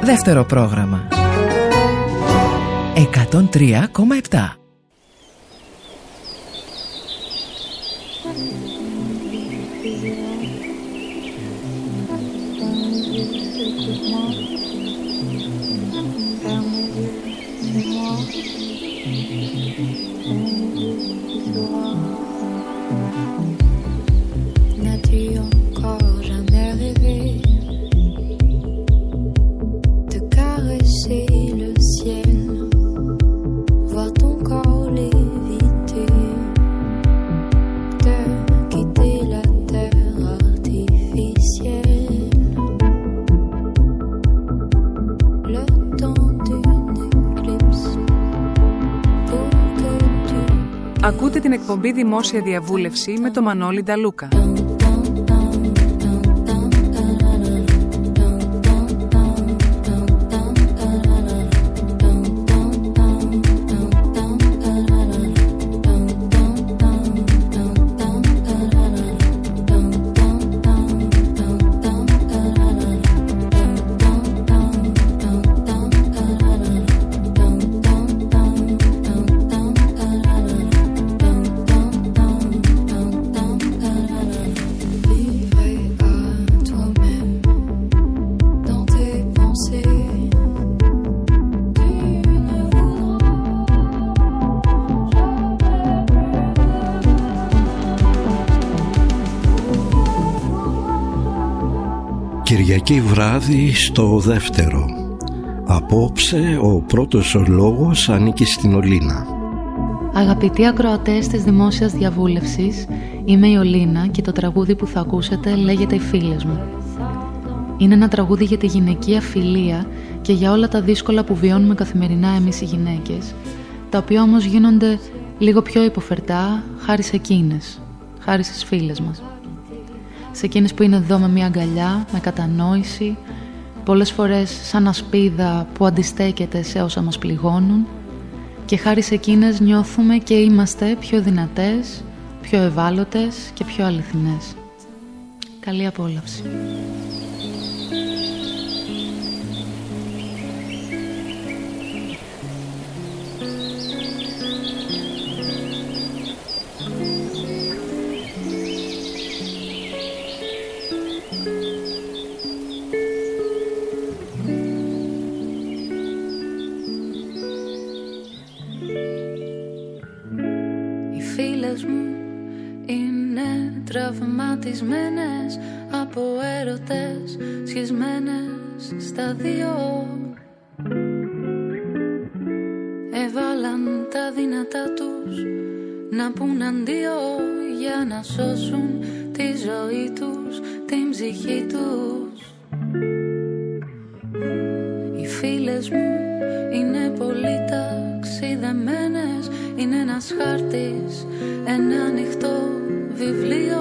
Δεύτερο πρόγραμμα 103,7. Ακούτε την εκπομπή Δημόσια Διαβούλευση με τον Μανώλη Νταλούκα. Κυριακή βράδυ στο δεύτερο. Απόψε ο πρώτος λόγος ανήκει στην Ολίνα. Αγαπητοί ακροατές της Δημόσιας Διαβούλευσης, είμαι η Ολίνα και το τραγούδι που θα ακούσετε λέγεται «Οι φίλες μου». Είναι ένα τραγούδι για τη γυναικεία φιλία και για όλα τα δύσκολα που βιώνουμε καθημερινά εμείς οι γυναίκες, τα οποία όμως γίνονται λίγο πιο υποφερτά χάρη σε εκείνες, χάρη στις φίλες μας. Σε εκείνες που είναι εδώ με μια αγκαλιά, με κατανόηση, πολλές φορές σαν ασπίδα που αντιστέκεται σε όσα μας πληγώνουν, και χάρη σε εκείνες νιώθουμε και είμαστε πιο δυνατές, πιο ευάλωτες και πιο αληθινές. Καλή απόλαυση. Τραυματισμένες από έρωτες, σχισμένες στα δύο. Έβαλαν τα δυνατά τους να πουν αντίο για να σώσουν τη ζωή τους, την ψυχή τους. Οι φίλες μου είναι πολύ ταξιδεμένες, είναι ένας χάρτης, ένα ανοιχτό βιβλίο.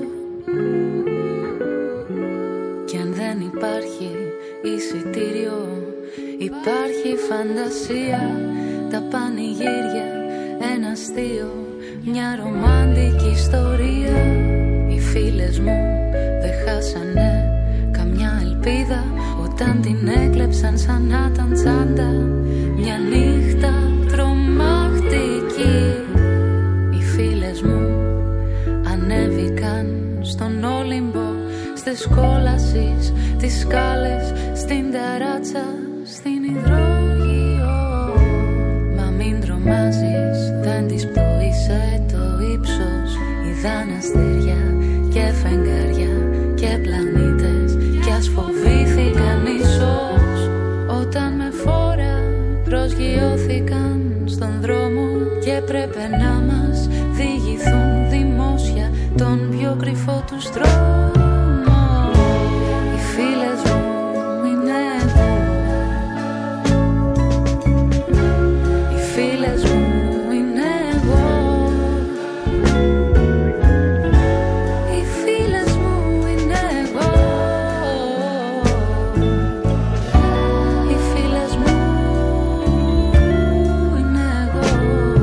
Κι αν δεν υπάρχει εισιτήριο, υπάρχει φαντασία, τα πανηγύρια, ένα αστείο, μια ρομάντικη ιστορία. Οι φίλες μου δεν χάσανε καμιά ελπίδα όταν την έκλεψαν σαν να ήταν τσάντα, μια νύχτα τρομακτική. Οι φίλες μου ανέβηκαν στον Όλυμπο, στις κόλασεις, τις σκάλες, στην ταράτσα, στην υδρόγειο. Μα μην τρομάζεις, δεν της πτωείσαι το ύψος. Είδαν αστέρια και φεγγάρια και πλανήτες, κι ας φοβήθηκαν ίσως όταν με φόρα προσγειώθηκαν στον δρόμο και έπρεπε να μας διηγηθούν δημόσια τον πιο κρυφό τους δρόμο. Οι φίλες μου είναι εδώ, οι φίλες μου είναι εγώ, οι φίλες μου είναι εγώ, οι φίλες μου είναι εγώ.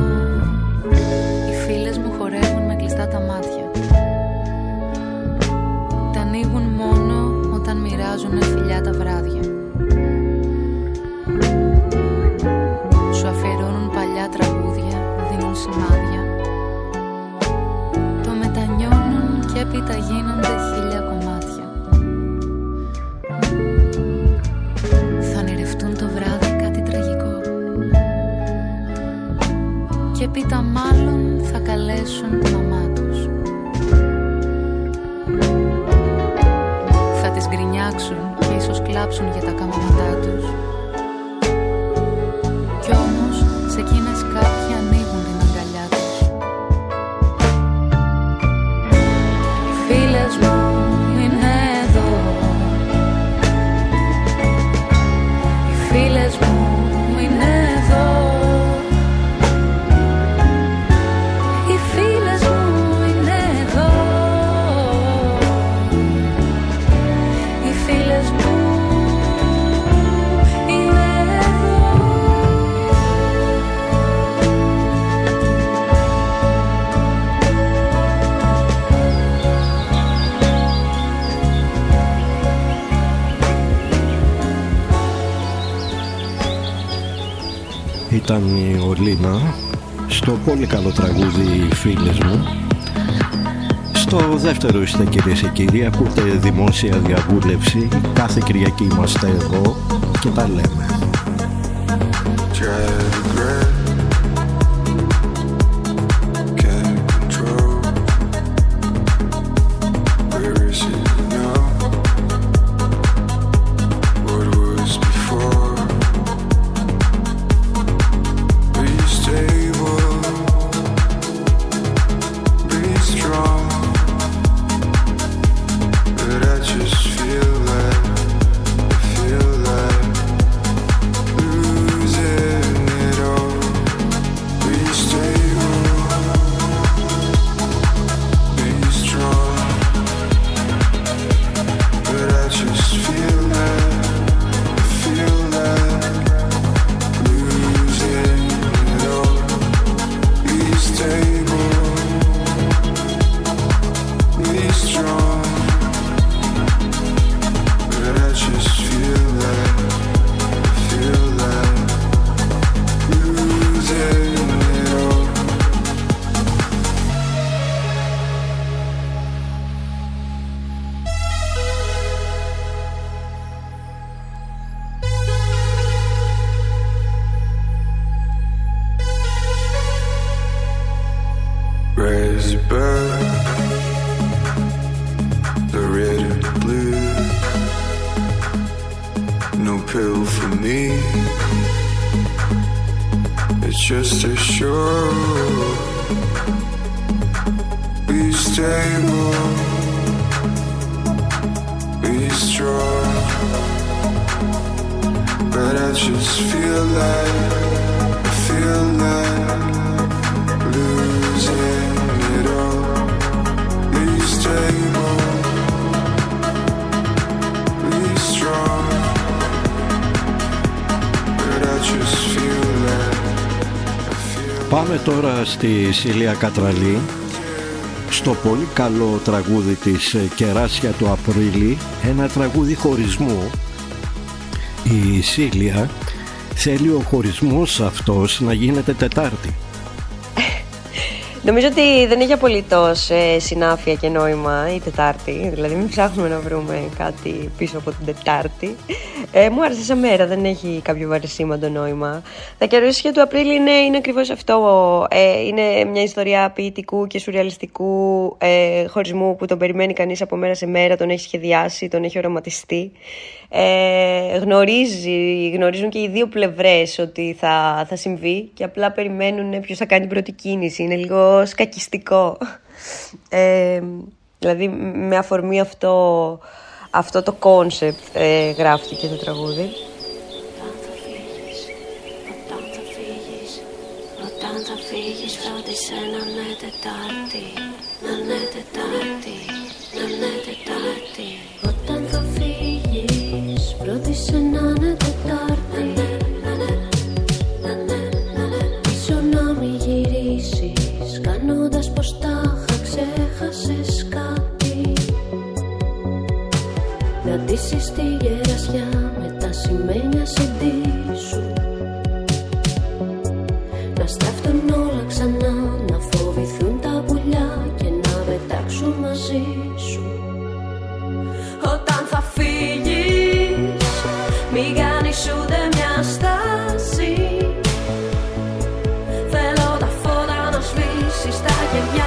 Οι φίλες μου χορεύουν με κλειστά τα μάτια, τα ανοίγουν μόνο όταν μοιράζουνε φιλιά τα βράδια. χτυπήσουν τη μαμά τους. Θα τις γκρινιάξουν και ίσως κλάψουν για τα καμώματά τους. Κι όμως σε εκείνες κάποιοι ανοίγουν την αγκαλιά τους. Οι φίλες μου είναι εδώ. Οι φίλες μου είναι εδώ. Οι φίλες μου είναι εδώ. Οι φίλες μου είναι εδώ. Ήταν η Ολίνα στο πολύ καλό τραγούδι «Οι φίλες μου». Στο δεύτερο είστε, κυρίες και κύριοι, ακούτε δημόσια διαβούλευση. Κάθε Κυριακή είμαστε εδώ και τα λέμε. Πάμε τώρα στη Σίλια Κατραλή, στο πολύ καλό τραγούδι της «Κεράσια του Απρίλη», ένα τραγούδι χωρισμού. Η Σίλια θέλει ο χωρισμός αυτός να γίνεται Τετάρτη. Νομίζω ότι δεν έχει απολύτως συνάφεια και νόημα η Τετάρτη. Δηλαδή μην ψάχνουμε να βρούμε κάτι πίσω από την Τετάρτη. Μου άρεσε σαν μέρα, δεν έχει κάποιο βαρισίμαντο νόημα. Τα κεράσια του Απρίλη είναι ακριβώς αυτό. Είναι μια ιστορία ποιητικού και σουρεαλιστικού χωρισμού που τον περιμένει κανείς από μέρα σε μέρα, τον έχει σχεδιάσει, τον έχει οραματιστεί. Γνωρίζουν και οι δύο πλευρές ότι θα συμβεί και απλά περιμένουν ποιος θα κάνει την πρώτη κίνηση. Είναι λίγο σκακιστικό. Δηλαδή με αφορμή αυτό το κόνσεπτ γράφτηκε το τραγούδι. Όταν θα φύγεις φρόντισε να είναι Τετάρτη, να είναι Τετάρτη, να είναι Τετάρτη. Όταν θα φύγεις φρόντισε να είναι Τετάρτη, πίσω να μην γυρίσεις κάνοντας πως τάχα ξέχασες κάτι. Να ντύσεις τη γερασιά με τα σημαίνια CD σου, να στραφτούν όλα ξανά, να φοβηθούν τα πουλιά και να πετάξουν μαζί σου. Όταν θα φύγεις μη κάνεις ούτε μια στάση. Θέλω τα φώτα να σβήσεις τα κεριά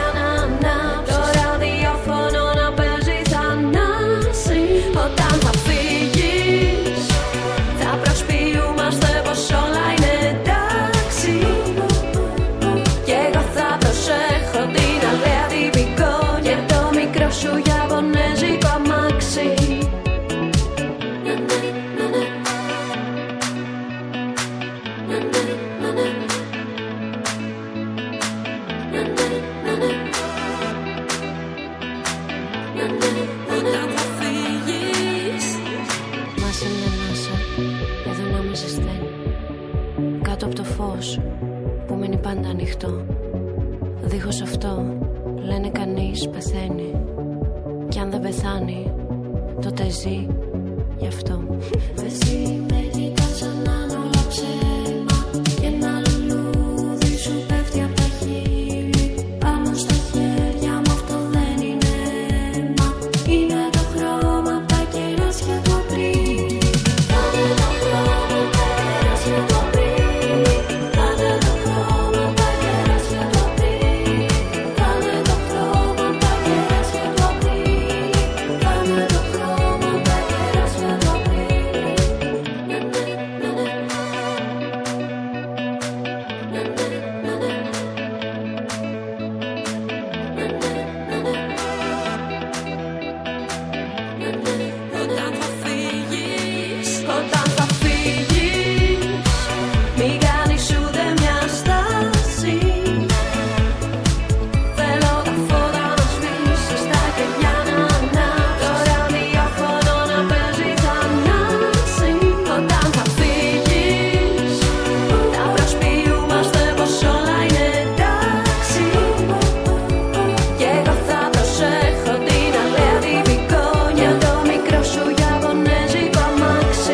φως που μένει πάντα ανοιχτό. Δίχως αυτό, λένε κανείς πεθαίνει. Κι αν δεν πεθάνει, τότε ζει γι' αυτό. Εσύ με κοιτάς σαν να είναι όλα ψέμα και ένα λουλούδι σου πέφτει απ' τα χείλη πάνω στα χέρια μου, αυτό δεν είναι αίμα. Είναι το χρώμα απ' τα κεράσια το πρίλι. Κάνε το χρώμα απ' τα κεράσια το πρίλι. Κάνε το χρώμα απ' τα κεράσια το πρίλι. Κάνε το χρώμα απ' τα κεράσια το πρίλι. Κάνε το χρώμα απ' τα κεράσια το πρίλι. Όταν θα φύγεις, όταν θα φύγεις, μη κάνεις ούτε μια στάση. Θέλω τα φώτα να σβήσεις, τα κεριά να ανάψεις, το ραδιόφωνο να παίζει θανάση. Όταν θα φύγεις, τα προσποιούμαστε πως όλα είναι εντάξει. Κι εγώ θα προσέχω την αλέα την πικόνια, το μικρό σου ιαπωνέζικο αμάξι.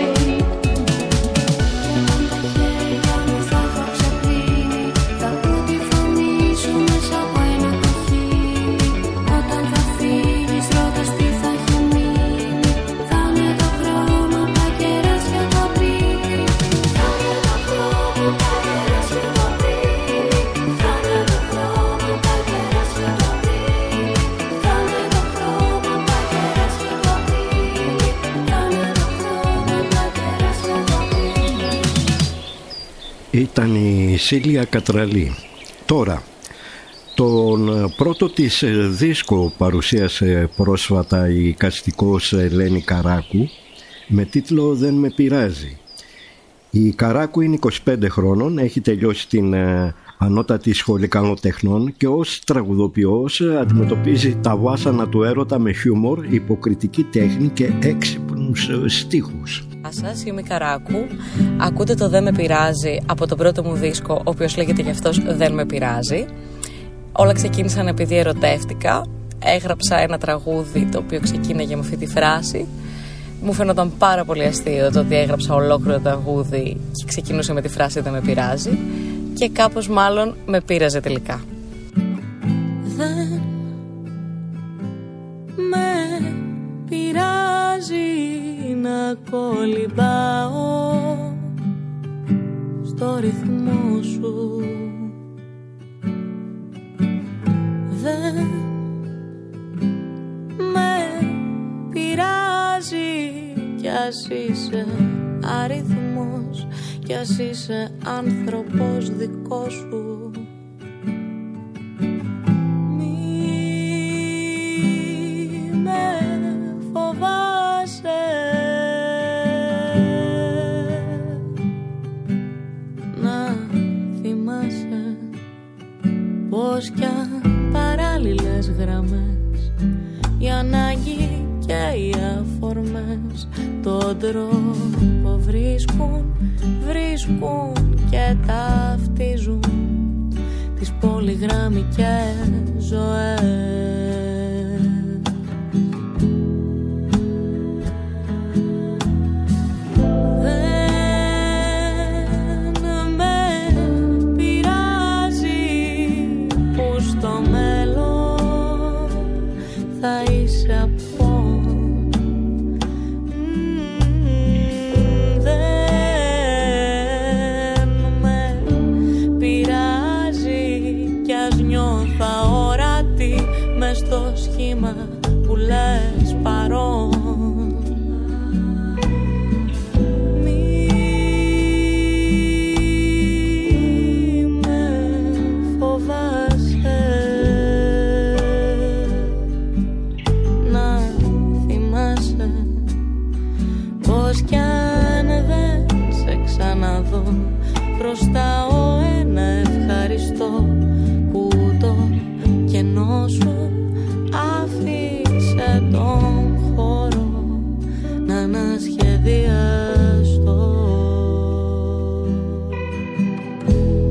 Και όταν τα χέρια μου θα έχω ξαπλύνει, θα ακούω τη φωνή σου μέσα από ένα κοχύλι. Όταν θα φύγεις, ρώτας τι θα έχει μείνει. Θα είναι το χρώμα απ' τα κεράσια το πρίλι. Θα είναι το χρώμα απ' τα κεράσια το πρίλι. Θα είναι το χρώμα απ' τα κεράσια το πρίλι. Θα είναι το χρώμα απ' τα κεράσια το πρίλι. Θα είναι το χρώμα απ' τα κεράσια το πρίλι. Ήταν η Σίλια Κατραλή. Τώρα, τον πρώτο της δίσκο παρουσίασε πρόσφατα η καστικός Ελένη Καράκου με τίτλο «Δεν με πειράζει». Η Καράκου είναι 25 χρόνων, έχει τελειώσει την Ανώτατη Σχολή Καλοτεχνών και ως τραγουδοποιός αντιμετωπίζει τα βάσανα του έρωτα με χιούμορ, υποκριτική τέχνη και έξυπνους στίχους. Γεια σας, είμαι η Καράκου. Ακούτε το «Δεν με πειράζει» από τον πρώτο μου δίσκο, ο οποίος λέγεται γι' αυτός «Δεν με πειράζει». Όλα ξεκίνησαν επειδή ερωτεύτηκα. Έγραψα ένα τραγούδι το οποίο ξεκίναγε με αυτή τη φράση. Μου φαίνονταν πάρα πολύ αστείο το ότι έγραψα ολόκληρο τραγούδι και ξεκινούσε με τη φράση «Δεν με πειράζει». Και κάπως μάλλον με πείραζε τελικά. Δεν με πειράζει να κολυμπάω στο ρυθμό σου. Δεν με πειράζει κι ας είσαι αριθμός, κι ας είσαι άνθρωπος δικός σου. Μη με φοβάσαι, να θυμάσαι πως κι παράλληλες γραμμές, η ανάγκη και οι αφορμές τον τρόπο βρίσκουν και ταυτίζουν τις πολυγραμμικές ζωές. Δεν με πειράζει που στο μέλλον θα είσαι από στο σχήμα που λες παρόν. Μη με φοβάσαι, να θυμάσαι πως κι αν δεν σε ξαναδώ, προστάω ένα ευχαριστώ που το κενό σου άφησε τον χώρο να ανασχεδιαστώ.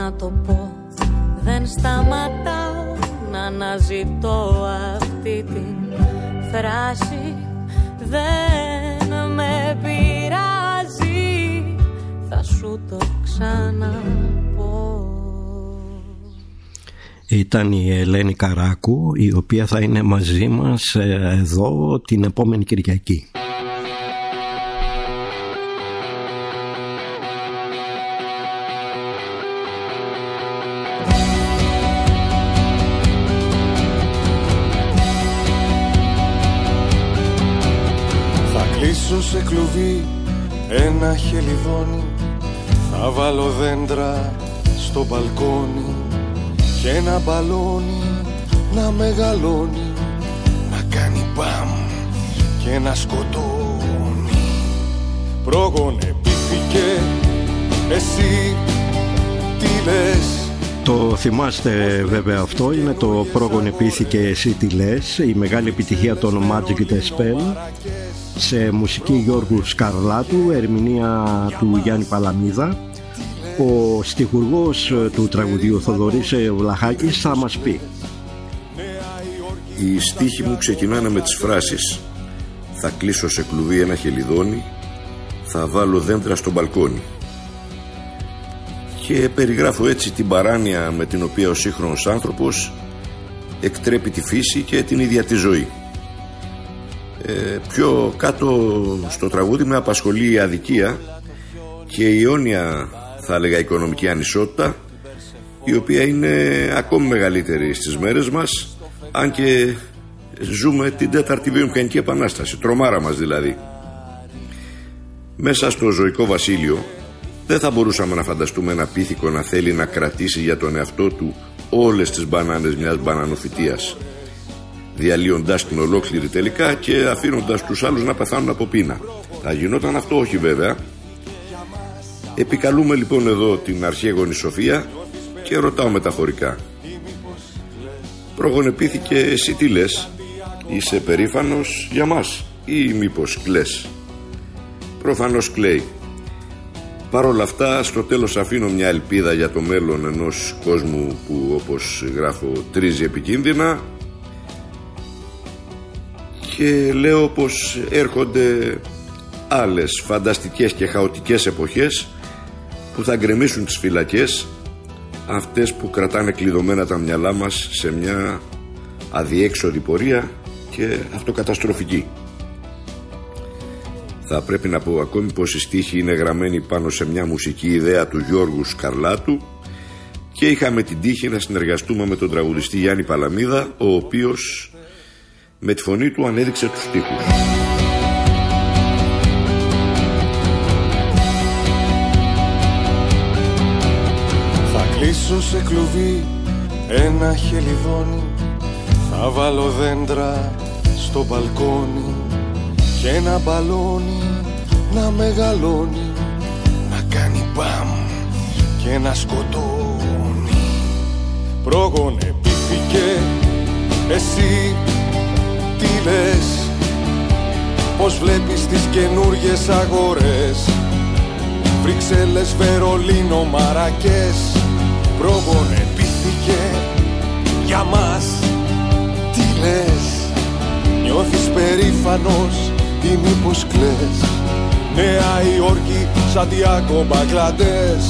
να το πω, δεν σταματάω να αναζητώ αυτή την φράση. Δεν με πειράζει, θα σου το ξαναπώ. Ήταν η Ελένη Καράκου, η οποία θα είναι μαζί μας εδώ την επόμενη Κυριακή. Κλείσω σε κλουβί ένα χελιδόνι, θα βάλω δέντρα στο μπαλκόνι και ένα μπαλόνι να μεγαλώνει, να κάνει μπαμ και να σκοτώνει. Πρόγονε πήθηκε, εσύ τι λες? Το θυμάστε βέβαια, αυτό είναι το πρόγονε πήθηκε εσύ τι λες, η μεγάλη επιτυχία των Magic the Spell, σε μουσική Γιώργου Σκαρλάτου, ερμηνεία του Γιάννη Παλαμίδα. Ο στιχουργός του τραγουδίου Θοδωρής Βλαχάκης θα μας πει. Οι στίχοι μου ξεκινάνε με τις φράσεις «Θα κλείσω σε κλουβί ένα χελιδόνι, θα βάλω δέντρα στο μπαλκόνι». Και περιγράφω έτσι την παράνοια με την οποία ο σύγχρονος άνθρωπος εκτρέπει τη φύση και την ίδια τη ζωή. Πιο κάτω στο τραγούδι με απασχολεί η αδικία και η αιώνια, θα έλεγα, οικονομική ανισότητα, η οποία είναι ακόμη μεγαλύτερη στις μέρες μας, αν και ζούμε την τέταρτη βιομηχανική επανάσταση, τρομάρα μας δηλαδή. Μέσα στο ζωικό βασίλειο δεν θα μπορούσαμε να φανταστούμε ένα πίθηκο να θέλει να κρατήσει για τον εαυτό του όλες τις μπανάνες μιας μπανανοφυτείας, διαλύοντας την ολόκληρη τελικά και αφήνοντας τους άλλους να πεθάνουν από πείνα. Θα γινόταν αυτό? Όχι βέβαια. Επικαλούμε λοιπόν εδώ την αρχαίγονη σοφία και ρωτάω μεταφορικά. Προγονεπήθηκε εσύ τι λες? Είσαι περήφανος για μας ή μήπως κλαις? Προφανώς κλαίει. Παρ' όλα αυτά στο τέλος αφήνω μια ελπίδα για το μέλλον ενός κόσμου που, όπως γράφω, τρίζει επικίνδυνα, και λέω πως έρχονται άλλες φανταστικές και χαοτικές εποχές που θα γκρεμίσουν τις φυλακές, αυτές που κρατάνε κλειδωμένα τα μυαλά μας σε μια αδιέξοδη πορεία και αυτοκαταστροφική. Θα πρέπει να πω ακόμη πως η στίχη είναι γραμμένη πάνω σε μια μουσική ιδέα του Γιώργου Σκαρλάτου και είχαμε την τύχη να συνεργαστούμε με τον τραγουδιστή Γιάννη Παλαμίδα, ο οποίος με τη φωνή του ανέδειξε τους στίχους. Θα κλείσω σε κλουβί ένα χελιδόνι, θα βάλω δέντρα στο μπαλκόνι και ένα μπαλόνι να μεγαλώνει, να κάνει μπαμ και να σκοτώνει. Πρόγονε πήθηκε, εσύ τι λες? Πως βλέπεις τις καινούργιες αγορές, Βρυξέλλες, Βερολίνο, Μαρακές? Πρόγονε πήθηκε για μας, τι λες? Νιώθεις περήφανος ή μήπως κλαις? Νέα Υόρκη, Σαντιάκο, Μπαγκλαντές.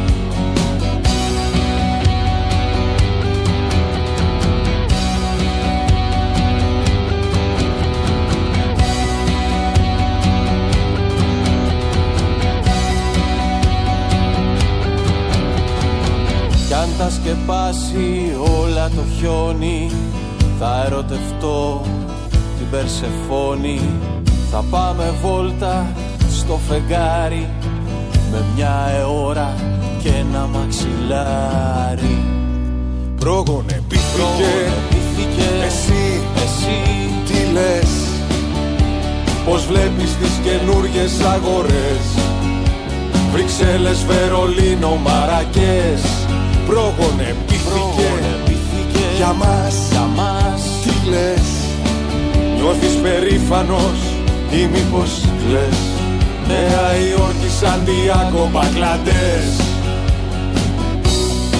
Κι αν τα σκεπάσει όλα το χιόνι, θα ερωτευτώ την Περσεφόνη. Θα πάμε βόλτα στο φεγγάρι με μια αιώρα και ένα μαξιλάρι. Πρόγονε πήθηκε, εσύ τι λες? Πως βλέπεις τις καινούργιες αγορές, Βρυξέλλες, Βερολίνο, Μαρακές? Πρόγονε πήθηκε για μας, τι λες? Νιώθεις περήφανος ή μήπως κλαις? Νέα Υόρκη, Σαντιάκο, Μπαγκλαντές.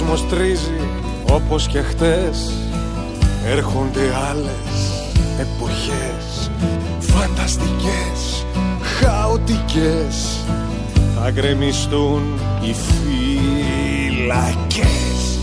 κόσμος τρίζει όπως και χτες. Έρχονται άλλες εποχές, φανταστικές, χαοτικές. Θα γκρεμιστούν οι φυλακές.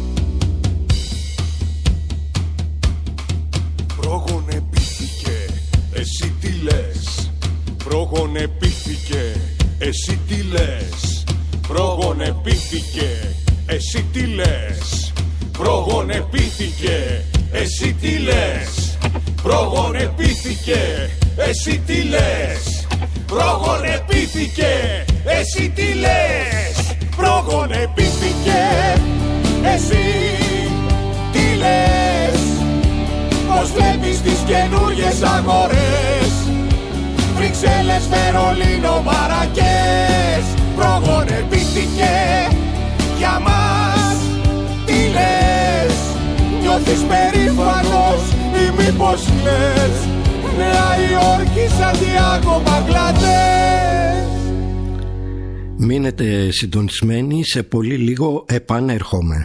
Προγονεπήθηκε, εσύ τι λες. Προγονεπήθηκε, εσύ τι λες. Προγονεπήθηκε, εσύ τι λες. Προγονεπήθηκε, εσύ τι λες. Προγονεπήθηκε, εσύ τι λες. Προγονεπήθηκε, εσύ τι λες. Προγονεπήθηκε, εσύ τι λες. Πώς βλέπεις τις καινούριες αγορές, Βρυξέλλες, Βερολίνο, Μαρακές. Προγονεπήθηκε για μας, τι λες. Νιώθεις περήφανος ή μήπως λες Νέα Υόρκη, Σαντιάγκο, Μπαγκλαντές. Μείνετε συντονισμένοι, σε πολύ λίγο επανέρχομαι.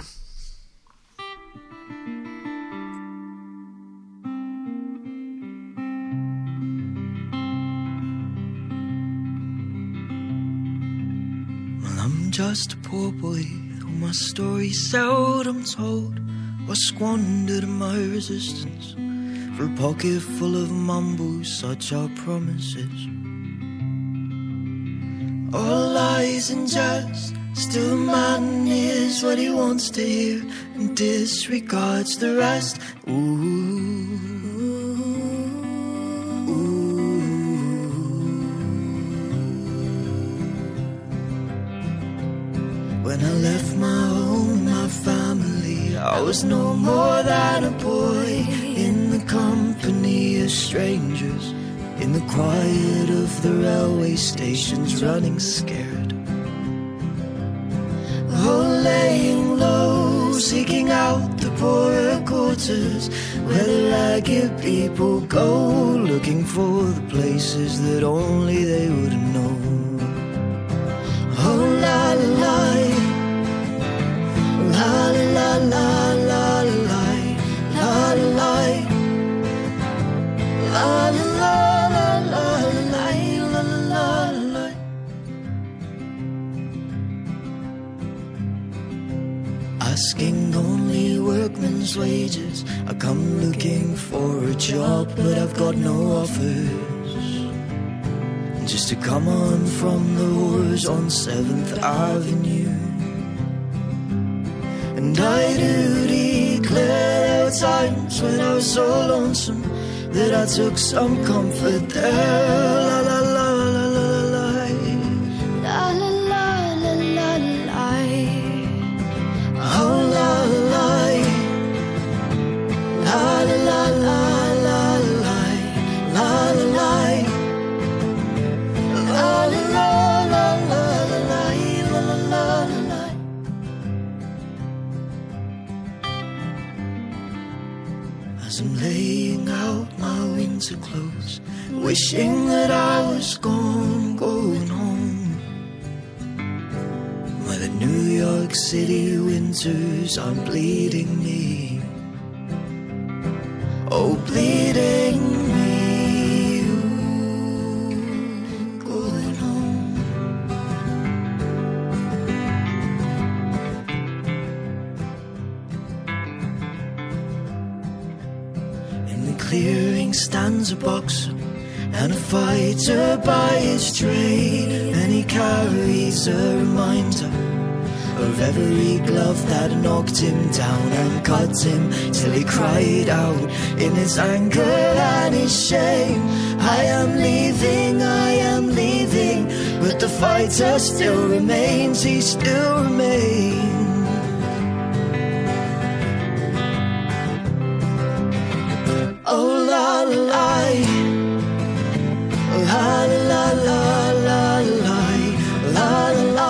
Just a poor boy who my story seldom told, or squandered my resistance for a pocket full of mumbles, such are promises. All lies and jest, still a man hears what he wants to hear and disregards the rest. When I left my home, my family, I was no more than a boy in the company of strangers, in the quiet of the railway stations, running scared. Oh, laying low, seeking out the poorer quarters, where the ragged people go, looking for the places that only they would know. Oh, la la la, la la la la la la la la, la la la la la la la la. Asking only workmen's wages, I come looking for a job, but I've got no offers. Just to come on from the wars on 7th Avenue. And I do declare there were times when I was so lonesome that I took some comfort there. La la la la la la la la la la la la. Oh la la la la la la la la la la. As I'm laying out my winter clothes, wishing that I was gone, going home, where the New York City winters are bleeding me. Oh, bleeding me. Clearing stands a boxer and a fighter by his trade, and he carries a reminder of every glove that knocked him down and cut him till he cried out in his anger and his shame, I am leaving, but the fighter still remains, he still remains. Oh la la la la la la la la la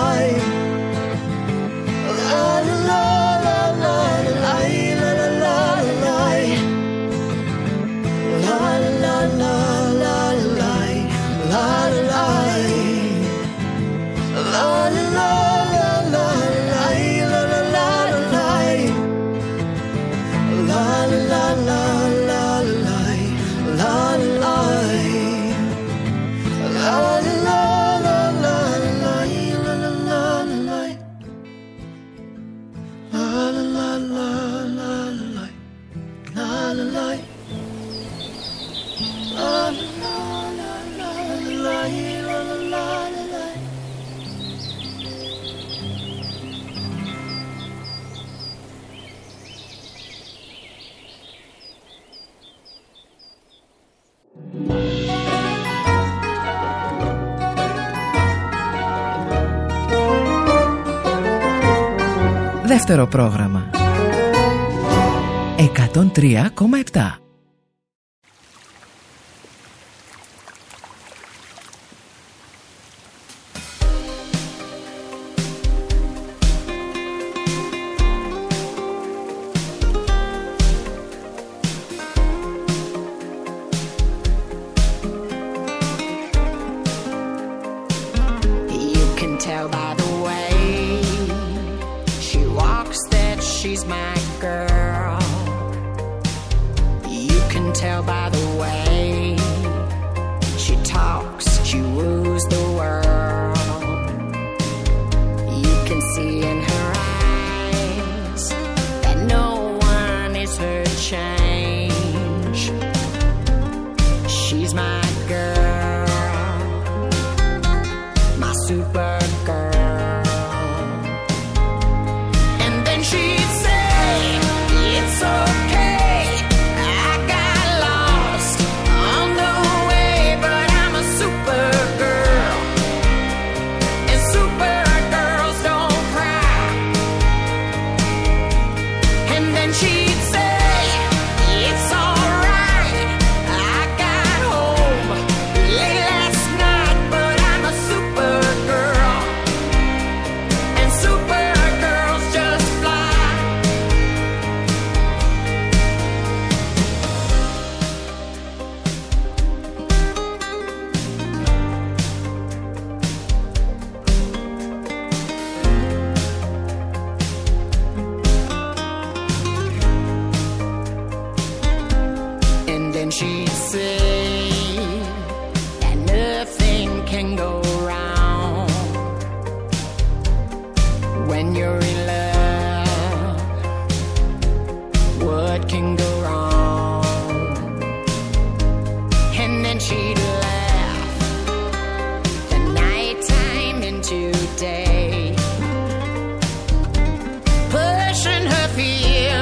la la la la. Δεύτερο πρόγραμμα 103,7. She's my girl. You can tell by the way she talks, she woos the world. You can see in her eyes that no one is her change. She's my girl, my super girl. She'd say, it's okay, I got lost on the way, but I'm a super girl, and super girls don't cry. And then she'd say, it's alright, I got home late last night, but I'm a super girl, and super girls just she'd say that nothing can go wrong when you're in love. What can go wrong? And then she'd laugh the nighttime into day, pushing her fear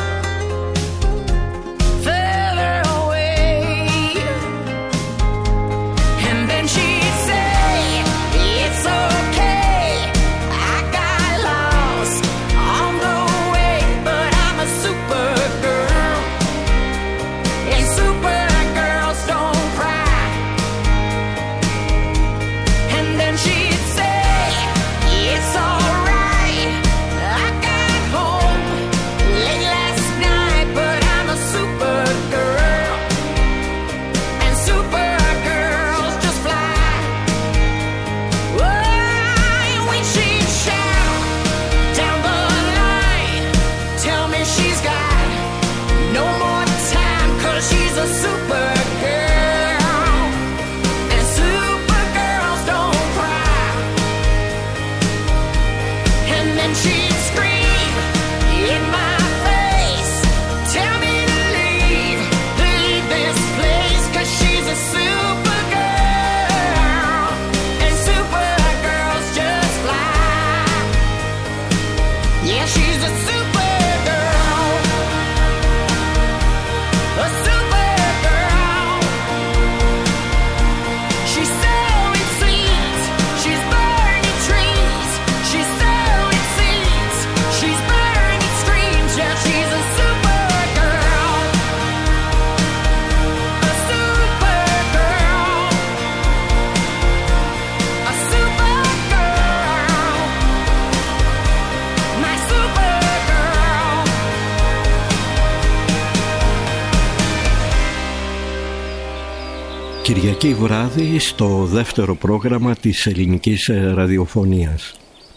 Κυριακή βράδυ στο δεύτερο πρόγραμμα της ελληνικής ραδιοφωνίας.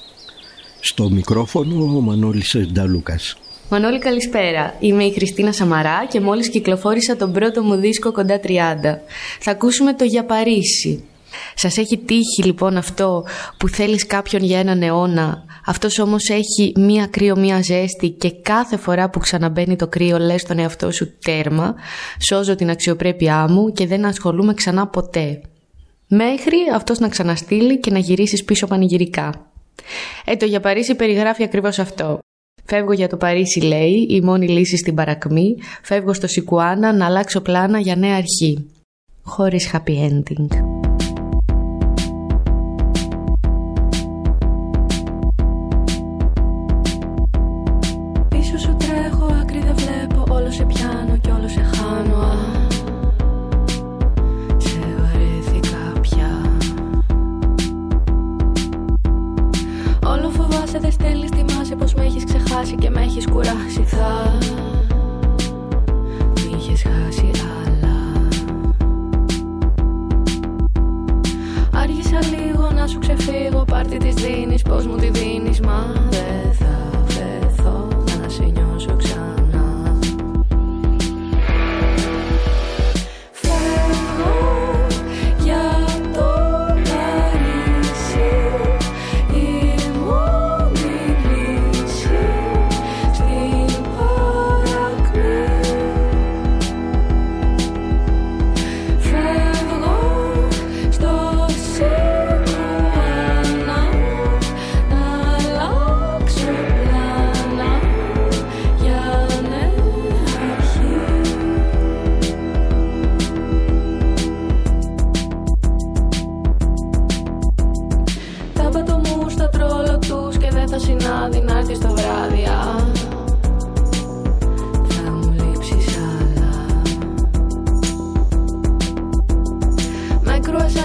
Στο μικρόφωνο ο Μανώλης Νταλούκας. Μανώλη, καλησπέρα. Είμαι η Χριστίνα Σαμαρά και μόλις κυκλοφόρησα τον πρώτο μου δίσκο Κοντά 30. Θα ακούσουμε το Για Παρίσι. Σας έχει τύχει λοιπόν αυτό που θέλεις κάποιον για έναν αιώνα, αυτός όμως έχει μία κρύο μία ζέστη και κάθε φορά που ξαναμπαίνει το κρύο λες στον εαυτό σου τέρμα, σώζω την αξιοπρέπειά μου και δεν ασχολούμαι ξανά ποτέ. Μέχρι αυτός να ξαναστείλει και να γυρίσεις πίσω πανηγυρικά. Το Για Παρίσι περιγράφει ακριβώς αυτό. Φεύγω για το Παρίσι, λέει, η μόνη λύση στην παρακμή. Φεύγω στο Σικουάνα να αλλάξω πλάνα για νέα αρχή. Χωρίς happy ending.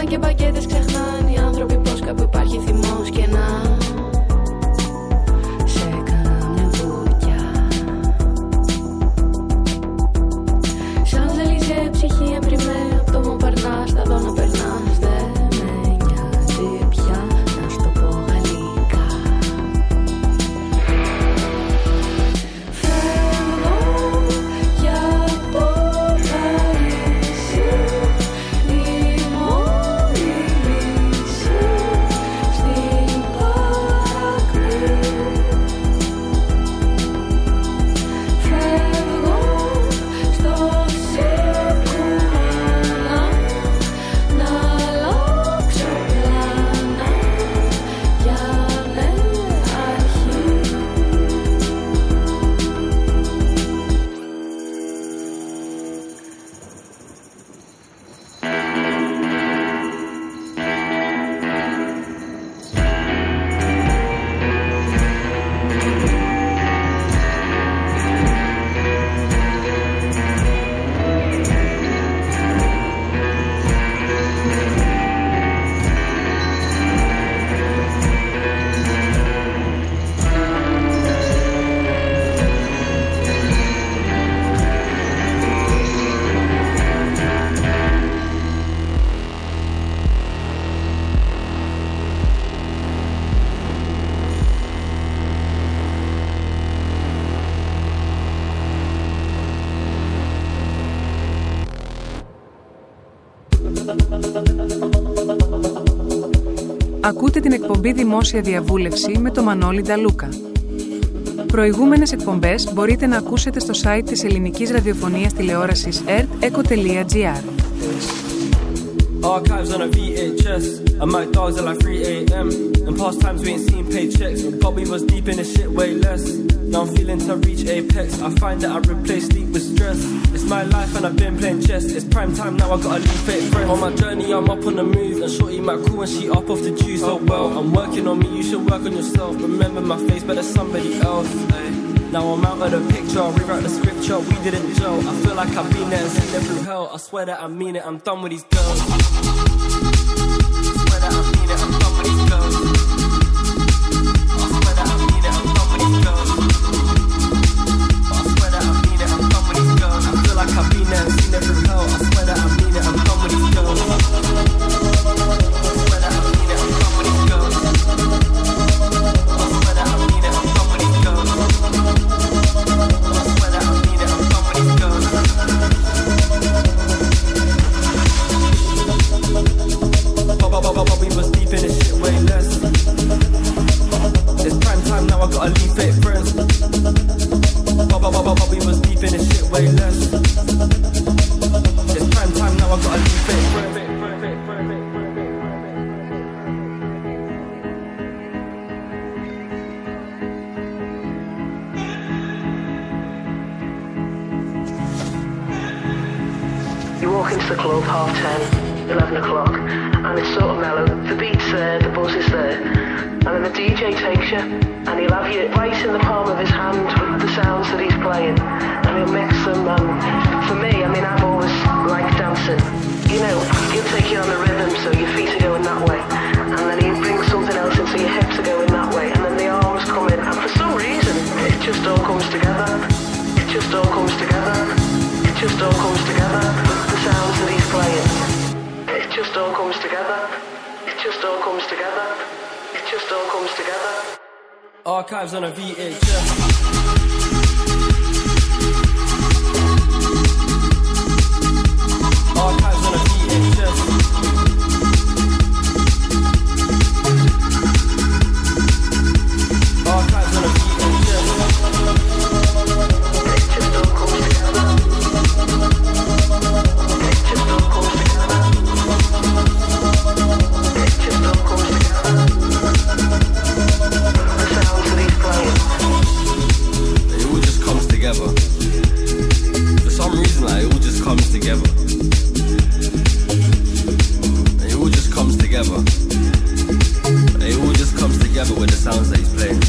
και πακέτες ξεχνάνε οι άνθρωποι πως κάπου υπάρχει θυμός και να σε έκανα μια δουλειά. Σαν ζελίζε ψυχή εμπριμέ απ' το μου περνάς, θα δω να περνάς. Δεν με νοιάζει πια να σου το πω γαλλικά. Φεύγω για το Παρίσι, η μόνη λύση στην παράκμη. Φεύγω στο Σικουάνα να αλλάξω πλάνα για νέα αρχή. Ακούτε την εκπομπή Δημόσια Διαβούλευση με το Μανώλη Νταλούκα. Προηγούμενες εκπομπές μπορείτε να ακούσετε στο site της ελληνικής ραδιοφωνίας τηλεόρασης erteco.gr. Archives on a VHS, and my dogs are like 3 a.m. In past times we ain't seen paychecks, but we was deep in this shit way less. Now I'm feeling to reach apex, I find that I replace sleep with stress. It's my life and I've been playing chess, it's prime time now I gotta leave fake friends. On my journey I'm up on the move, and shorty might cool when she up off the juice. Oh well, I'm working on me, you should work on yourself. Remember my face, but there's somebody else. Now I'm out of the picture, rewrite the scripture, we didn't gel. I feel like I've been there and seen them through hell. I swear that I mean it, I'm done with these girls. I swear that I mean it, I'm done with these girls. I swear that I mean it, I'm done with these girls. I swear that I mean it, I'm done with these girls. I feel like I've been there and seen them through hell. I swear that I mean it, I'm done with these girls. I swear that I mean it, I'm done with these girls. I swear that I mean it, I'm done with these girls. We was deep in this shit way less. It's prime time now I gotta leave fake friends. We was deep in this shit way less. It's prime time now I gotta leave fake friends. You walk into the club 10:30, 11 o'clock, and it's sort of mellow. The beat's there, the buzz is there, and then the DJ takes you, and he'll have you right in the palm of his hand with the sounds that he's playing, and he'll mix them. And for me, I mean, I've always liked dancing. You know, he'll take you on the rhythm, so your feet are going that way, and then he'll bring something else in, so your hips are going that way, and then the arms come in, and for some reason, it just all comes together. It just all comes together. It just all comes together with the sounds that he's playing. It just all comes together. It just all comes together. It just all comes together. Archives on a VHS. Archives on a VHS. Archives on a VHS. It just all comes together. It just all comes together. It just all comes together. The sounds that he's playing. It all just comes together. For some reason, like, it all just comes together. It all just comes together. It all just comes together with the sounds that he's playing.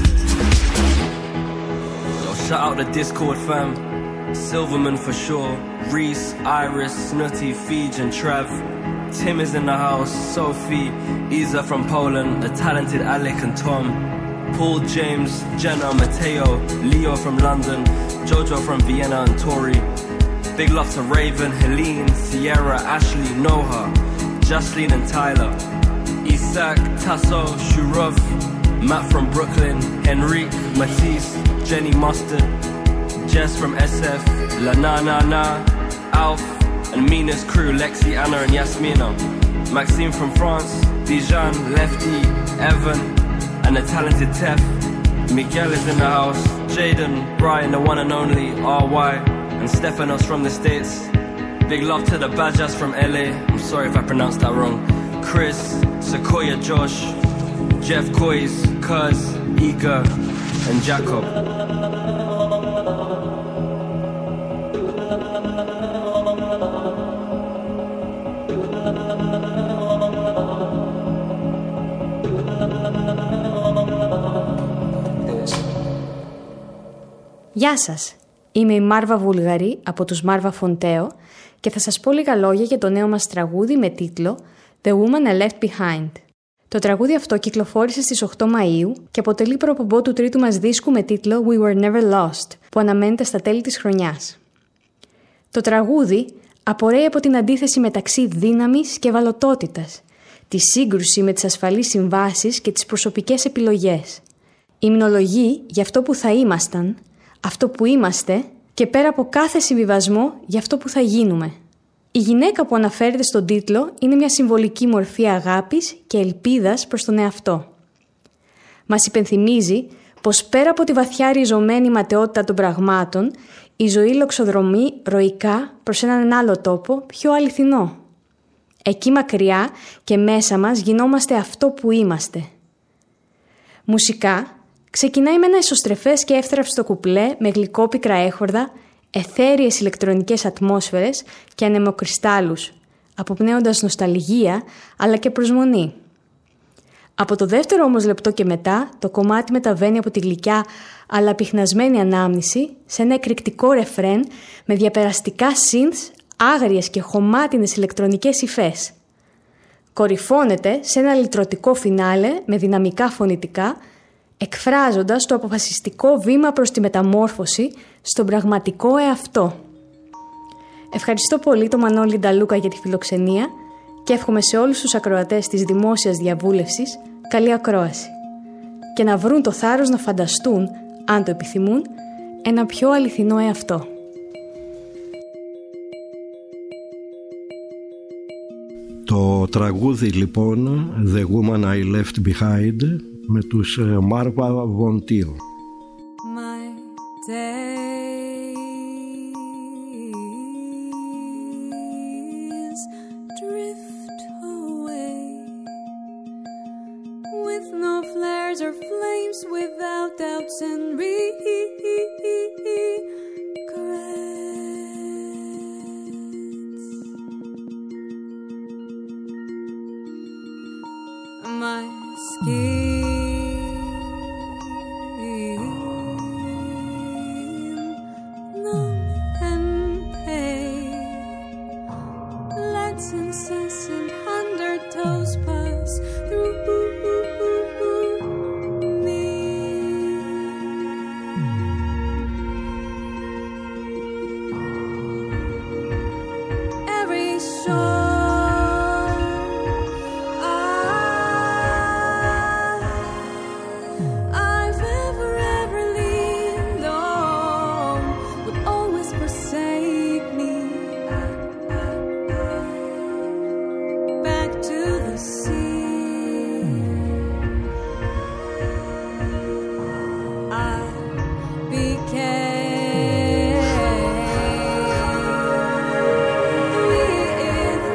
Yo, shout out the Discord fam. Silverman for sure. Reese, Iris, Snutty, Feej and Trav. Tim is in the house, Sophie, Isa from Poland, the talented Alec and Tom, Paul, James, Jenna, Matteo, Leo from London, Jojo from Vienna and Tori. Big love to Raven, Helene, Sierra, Ashley, Noha, Jasleen and Tyler, Isaac, Tasso, Shurov, Matt from Brooklyn, Henrique, Matisse, Jenny Mustard, Jess from SF, La Na Na Na, Alf, and Mina's crew, Lexi, Anna and Yasmina, Maxime from France, Dijon, Lefty, Evan, and the talented Tef. Miguel is in the house, Jaden, Brian, the one and only, RY, and Stefanos from the States. Big love to the Bajas from LA, I'm sorry if I pronounced that wrong. Chris, Sequoia, Josh, Jeff Coys, Cuz, Ika, and Jacob. Γεια σας, είμαι η Μάρβα Βούλγαρη από τους Μάρβα Φοντέο και θα σας πω λίγα λόγια για το νέο μας τραγούδι με τίτλο The Woman I Left Behind. Το τραγούδι αυτό κυκλοφόρησε στις 8 Μαΐου και αποτελεί προπομπό του τρίτου μας δίσκου με τίτλο We Were Never Lost, που αναμένεται στα τέλη της χρονιάς. Το τραγούδι απορρέει από την αντίθεση μεταξύ δύναμης και ευαλωτότητας, τη σύγκρουση με τις ασφαλείς συμβάσεις και τις προσωπικές επιλογές. Υμνολογεί για αυτό που θα ήμασταν, αυτό που είμαστε και πέρα από κάθε συμβιβασμό για αυτό που θα γίνουμε. Η γυναίκα που αναφέρεται στον τίτλο είναι μια συμβολική μορφή αγάπης και ελπίδας προς τον εαυτό. Μας υπενθυμίζει πως πέρα από τη βαθιά ριζωμένη ματαιότητα των πραγμάτων, η ζωή λοξοδρομεί ροϊκά προς έναν άλλο τόπο πιο αληθινό. Εκεί μακριά και μέσα μας γινόμαστε αυτό που είμαστε. Μουσικά ξεκινάει με ένα εσωστρεφές και εύθραυστο κουπλέ με γλυκόπικρα έχορδα, εθέριες ηλεκτρονικές ατμόσφαιρες και ανεμοκρυστάλλους, αποπνέοντας νοσταλγία αλλά και προσμονή. Από το δεύτερο όμως λεπτό και μετά, το κομμάτι μεταβαίνει από τη γλυκιά αλλά πυχνασμένη ανάμνηση σε ένα εκρηκτικό ρεφρέν με διαπεραστικά synths, άγριες και χωμάτινες ηλεκτρονικές υφές. Κορυφώνεται σε ένα λυτρωτικό φινάλε με δυναμικά φωνητικά, εκφράζοντας το αποφασιστικό βήμα προς τη μεταμόρφωση στον πραγματικό εαυτό. Ευχαριστώ πολύ τον Μανώλη Νταλούκα για τη φιλοξενία και εύχομαι σε όλους τους ακροατές της δημόσιας διαβούλευσης καλή ακρόαση και να βρουν το θάρρος να φανταστούν, αν το επιθυμούν, ένα πιο αληθινό εαυτό. Το τραγούδι λοιπόν The Woman I Left Behind με τους Marva Vontier. My days drift away with no flares or flames, without doubts and my skin numb and pale, let's incessant undertows pass through me. Every shore with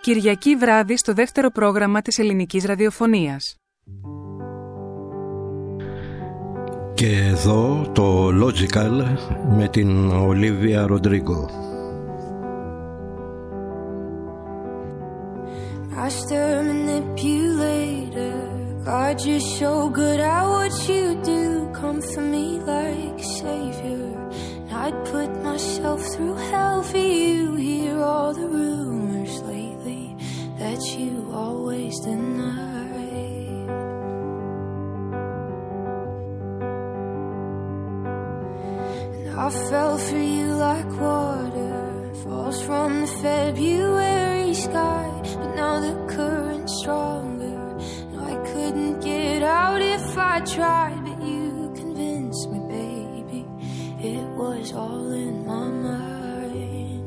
Κυριακή βράδυ στο δεύτερο πρόγραμμα της ελληνικής ραδιοφωνίας. Και εδώ το Logical με την Ολίβια Ροντρίγκο. Master manipulator, God, you're so good at what you do. Come for me like a savior. I'd put myself through hell for you. Hear all the rumors lately that you always denied. And I fell for you like water falls from the February sky. But now the current's stronger. No, I couldn't get out if I tried, but you convinced me, baby. It was all in my mind.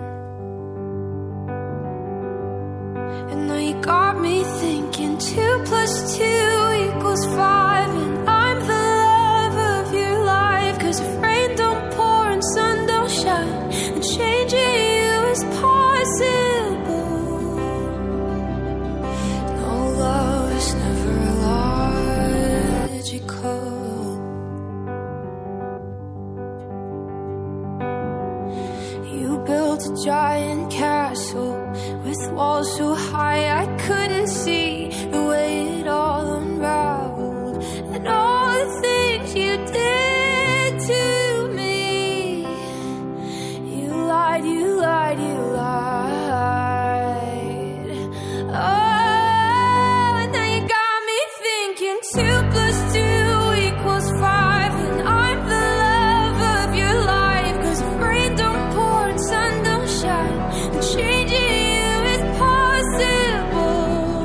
And now you got me thinking 2 + 2 = 5. And I'm the love of your life. 'Cause if rain don't pour and sun don't shine, and changing you is possible. No, love is never logical. Built a giant castle with walls so high I couldn't see the way it all unraveled. And all the things you did to me. You lied, you lied, you lied. Oh, and now you got me thinking 2 + 2 = 5. And I'm the love of your life. 'Cause if rain don't pour and sun don't shine, and changing you is possible.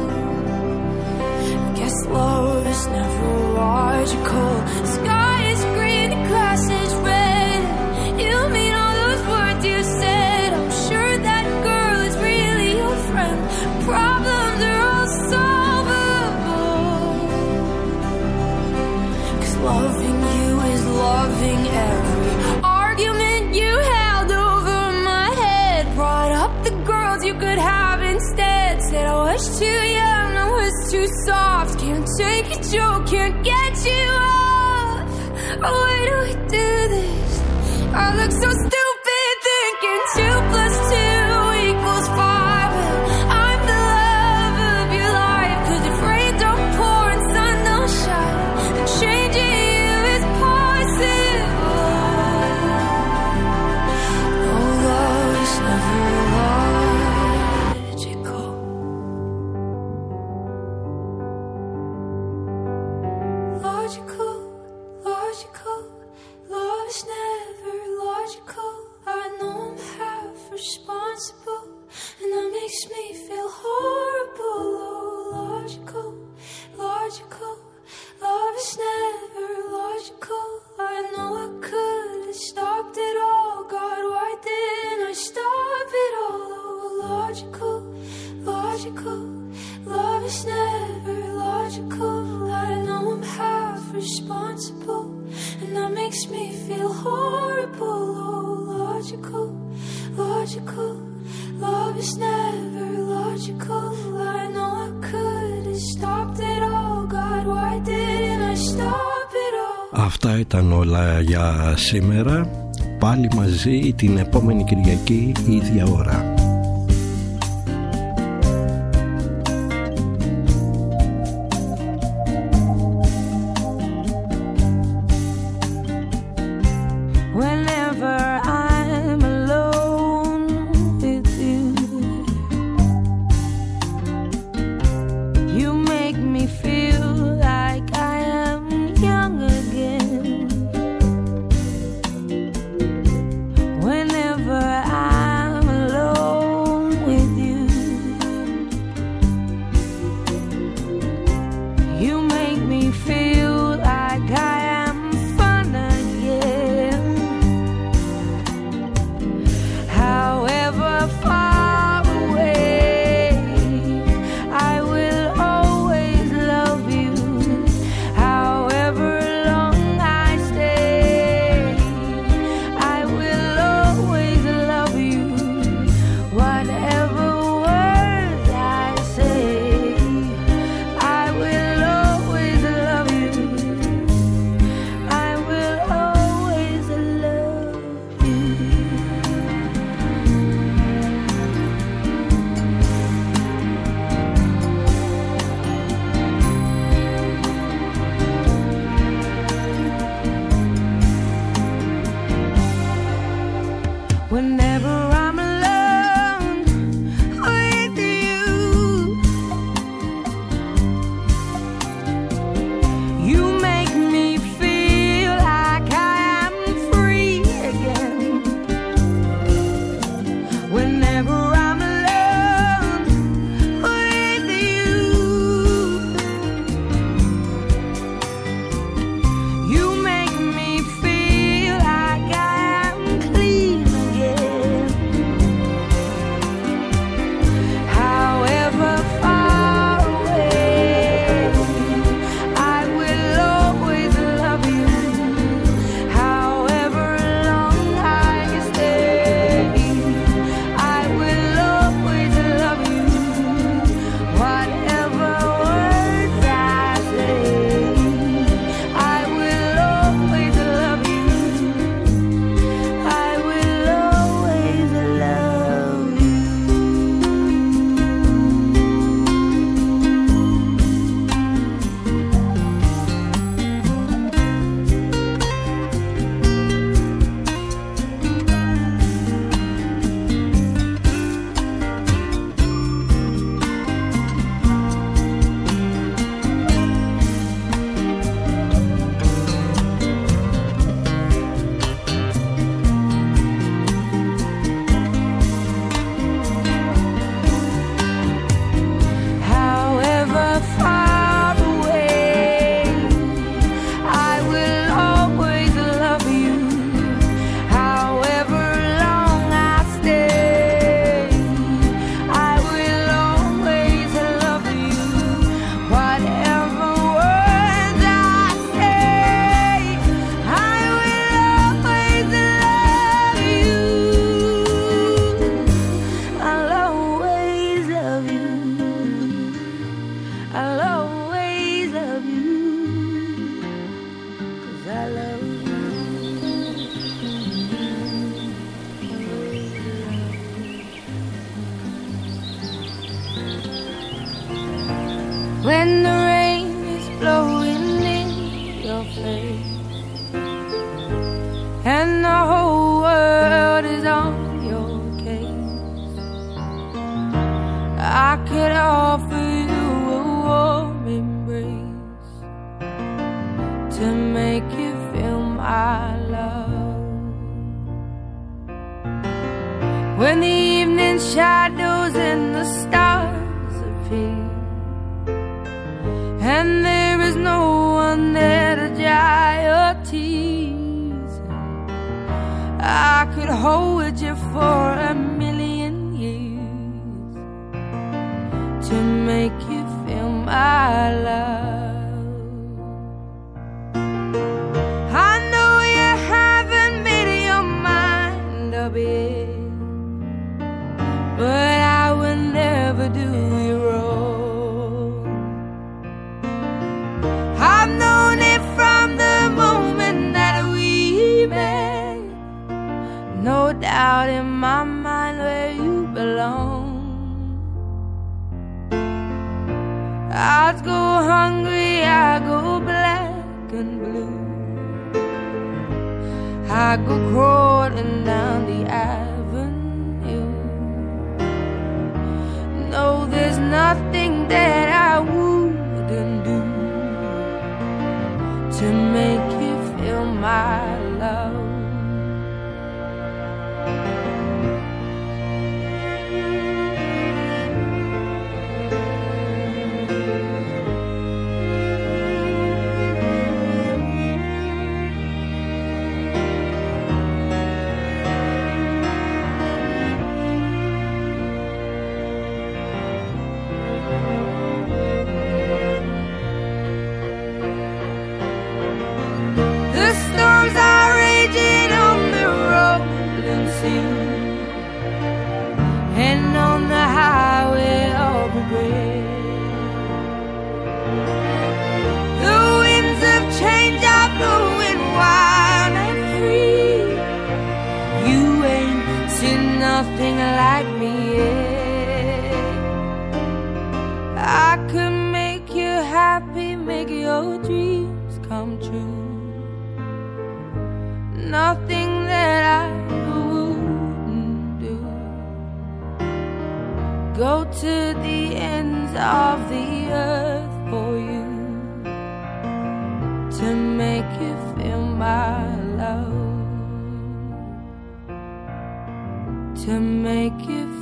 I guess love is never logical. The sky is green, the grass is red. You mean all those words you said. I'm sure that girl is really your friend. Problems are all solvable. 'Cause loving you is loving every argument you held over my head. Brought up the girls you could have instead. Said I was too young, I was too soft. Can't take a joke, can't get you off. Oh, why do we do this? I look so stupid thinking 2 + 2 = 5. I'm the love of your life. 'Cause if rain don't pour and sun don't shine, then changing you is possible. No, love is never logical. Logical, logical. Love is never logical. I know I'm half responsible, and that makes me feel horrible. Oh, logical, logical. Love is never logical. I know I could have stopped it all. God, why didn't I stop it all? Oh, logical, logical. Love is never logical. I know I'm half responsible, and that makes me feel horrible. Oh, logical, logical. Love is never logical. I know I could have stopped it all. God, why didn't I stop it all? Αυτά ήταν όλα για σήμερα. Πάλι μαζί την επόμενη Κυριακή, ίδια ώρα. Whenever I'm alone your face, and the whole world is on your case. I could offer you a warm embrace to make you feel my love. When the evening shadows and the stars appear, and there is no one there to dry your tears, I could hold you for a million years to make you feel my love. I know you haven't made your mind up yet, but I will never do you wrong. I've known it from the moment that we met, no doubt in my mind where you belong. I'd go hungry, I go black and blue, I go crawling down the avenue. No, there's nothing that I wouldn't do to make you feel my love. The storms are raging on the rolling sea, and on the highway of regret. The winds of change are blowing wild and free. You ain't seen nothing like me yet. I could make you happy, make your dreams come true. Nothing that I wouldn't do. Go to the ends of the earth for you to make you feel my love, to make you